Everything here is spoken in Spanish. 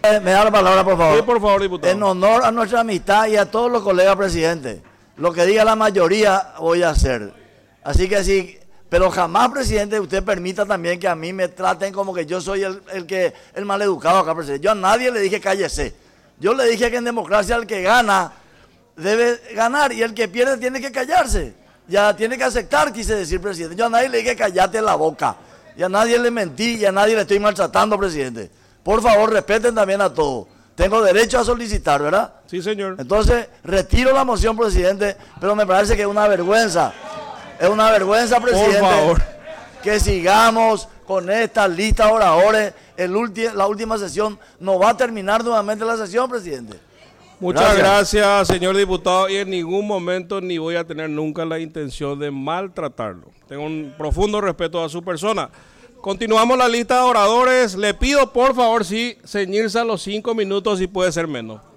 Me da la palabra, por favor. Sí, por favor, diputado. En honor a nuestra amistad y a todos los colegas presidentes, lo que diga la mayoría voy a hacer. Así que sí, pero jamás, presidente, usted permita también que a mí me traten como que yo soy el maleducado acá, presidente. Yo a nadie le dije cállese. Yo le dije que en democracia el que gana debe ganar y el que pierde tiene que callarse. Ya tiene que aceptar, quise decir, presidente. Yo a nadie le dije cállate la boca. Y a nadie le mentí y a nadie le estoy maltratando, presidente. Por favor, respeten también a todos. Tengo derecho a solicitar, ¿verdad? Sí, señor. Entonces, retiro la moción, presidente, pero me parece que es una vergüenza. Es una vergüenza, presidente, por favor, que sigamos con esta lista de oradores. La última sesión no va a terminar nuevamente la sesión, presidente. Muchas gracias, señor diputado, y en ningún momento ni voy a tener nunca la intención de maltratarlo. Tengo un profundo respeto a su persona. Continuamos la lista de oradores. Le pido, por favor, sí, ceñirse a los 5 minutos y puede ser menos.